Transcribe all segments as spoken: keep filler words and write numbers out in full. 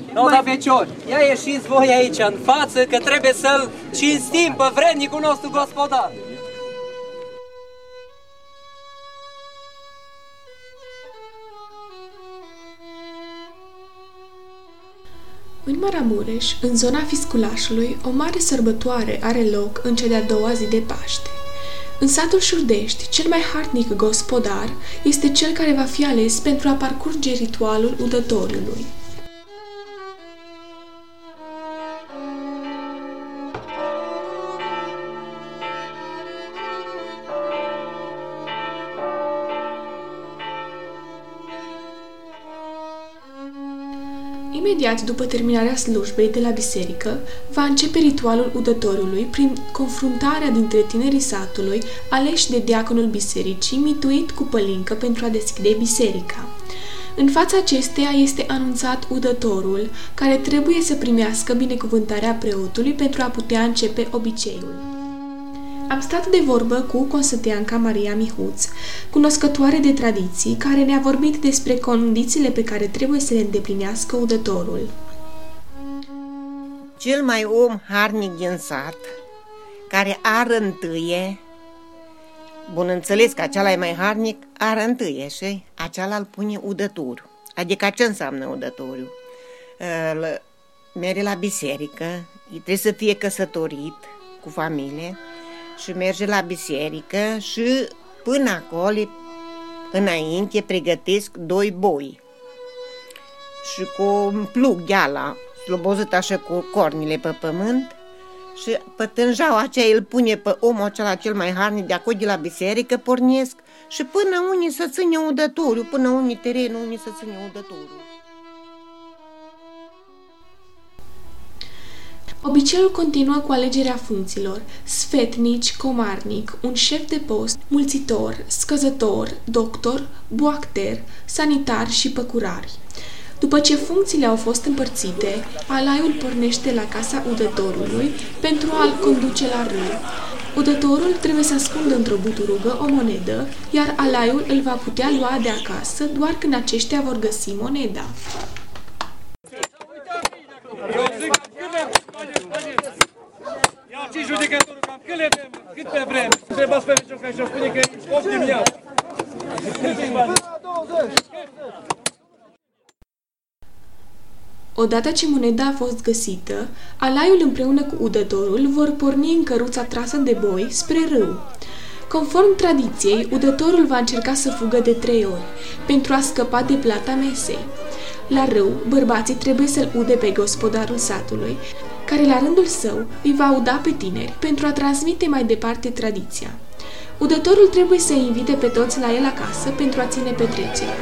No, dar feciori, ia ieșiți voi aici în față că trebuie să-l cinstim pe vrednicul nostru gospodar. În Maramureș, în zona Fisculașului, o mare sărbătoare are loc în cea de-a doua zi de Paște. În satul Șurdești, cel mai hartnic gospodar este cel care va fi ales pentru a parcurge ritualul udătorului. Imediat după terminarea slujbei de la biserică, va începe ritualul udătorului prin confruntarea dintre tinerii satului, aleși de diaconul bisericii, mituit cu pălincă pentru a deschide biserica. În fața acesteia este anunțat udătorul, care trebuie să primească binecuvântarea preotului pentru a putea începe obiceiul. Am stat de vorbă cu consăteanca Maria Mihuț, cunoscătoare de tradiții, care ne-a vorbit despre condițiile pe care trebuie să le îndeplinească udătorul. Cel mai om harnic din sat, care are întâie, bun înțeles că acela e mai harnic, are întâie și acela îl pune udătoriu. Adică ce înseamnă udătoriu? Merge la biserică, trebuie să fie căsătorit cu familie, și merge la biserică și până acolo, înainte, pregătesc doi boi. Și cu un plug gheala, slobozit așa cu cornile pe pământ, și pătânjaua aceea îl pune pe omul acela cel mai harnic de acolo de la biserică, pornesc și până unii să ține udătoriu, până unii terenul, unii să ține udătoriu. Obiceiul continuă cu alegerea funcțiilor: sfetnici, comarnic, un șef de post, mulțitor, scăzător, doctor, boacter, sanitar și păcurari. După ce funcțiile au fost împărțite, alaiul pornește la casa udătorului pentru a-l conduce la râu. Udătorul trebuie să ascundă într-o buturugă o monedă, iar alaiul îl va putea lua de acasă doar când aceștia vor găsi moneda. Ia-ți judecătorul, cam cât le vrem, cât pe vreme. Întrebați pe vecior care și-o spune că e opt dimineață. Odată ce moneda a fost găsită, alaiul împreună cu udătorul vor porni în căruța trasă de boi spre râu. Conform tradiției, udătorul va încerca să fugă de trei ori, pentru a scăpa de plata mesei. La râu, bărbații trebuie să-l ude pe gospodarul satului, care la rândul său îi va uda pe tineri pentru a transmite mai departe tradiția. Udătorul trebuie să invite pe toți la el acasă pentru a ține petrecerea.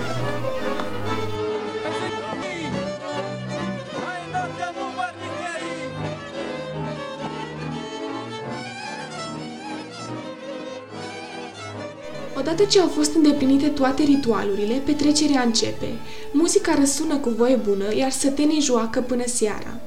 Odată ce au fost îndeplinite toate ritualurile, petrecerea începe. Muzica răsună cu voie bună, iar sătenii joacă până seara.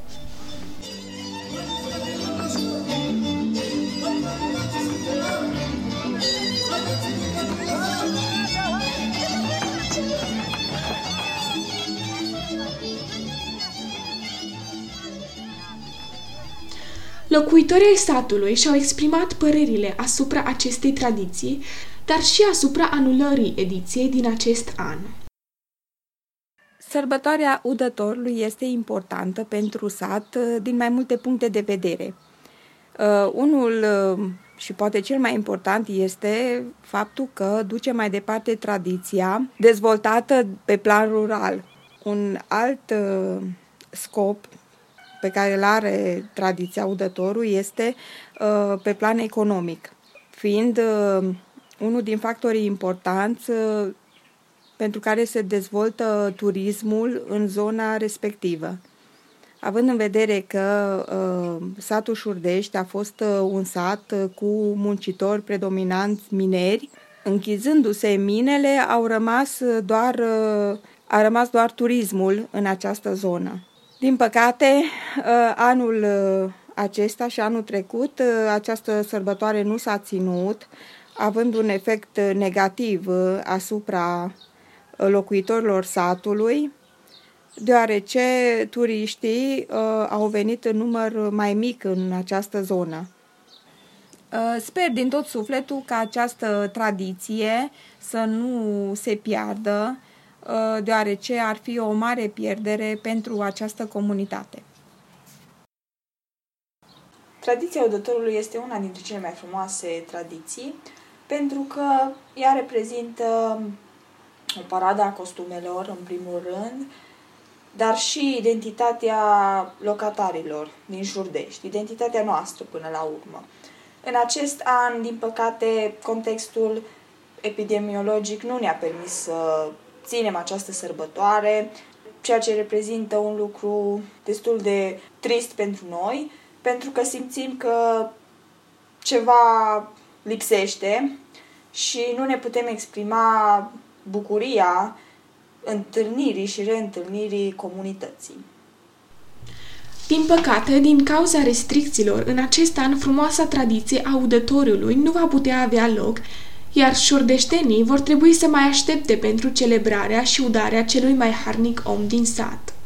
Locuitorii ai satului și-au exprimat părerile asupra acestei tradiții, dar și asupra anulării ediției din acest an. Sărbătoarea udătorului este importantă pentru sat din mai multe puncte de vedere. Uh, unul uh, și poate cel mai important este faptul că duce mai departe tradiția dezvoltată pe plan rural. Un alt uh, scop pe care îl are tradiția udătorului este uh, pe plan economic, fiind uh, unul din factorii importanți uh, pentru care se dezvoltă turismul în zona respectivă. Având în vedere că uh, satul Șurdești a fost uh, un sat uh, cu muncitori predominanți mineri, închizându-se minele, au rămas doar, uh, a rămas doar turismul în această zonă. Din păcate, uh, anul uh, acesta și anul trecut, uh, această sărbătoare nu s-a ținut, având un efect negativ uh, asupra locuitorilor satului, deoarece turiștii uh, au venit în număr mai mic în această zonă. Uh, sper din tot sufletul ca această tradiție să nu se piardă, uh, deoarece ar fi o mare pierdere pentru această comunitate. Tradiția udătorului este una dintre cele mai frumoase tradiții, pentru că ea reprezintă o paradă a costumelor, în primul rând, dar și identitatea locatarilor din Șurdești, identitatea noastră până la urmă. În acest an, din păcate, contextul epidemiologic nu ne-a permis să ținem această sărbătoare, ceea ce reprezintă un lucru destul de trist pentru noi, pentru că simțim că ceva lipsește și nu ne putem exprima bucuria întâlnirii și reîntâlnirii comunității. Din păcate, din cauza restricțiilor, în acest an frumoasa tradiție a udătoriului nu va putea avea loc, iar șurdeștenii vor trebui să mai aștepte pentru celebrarea și udarea celui mai harnic om din sat.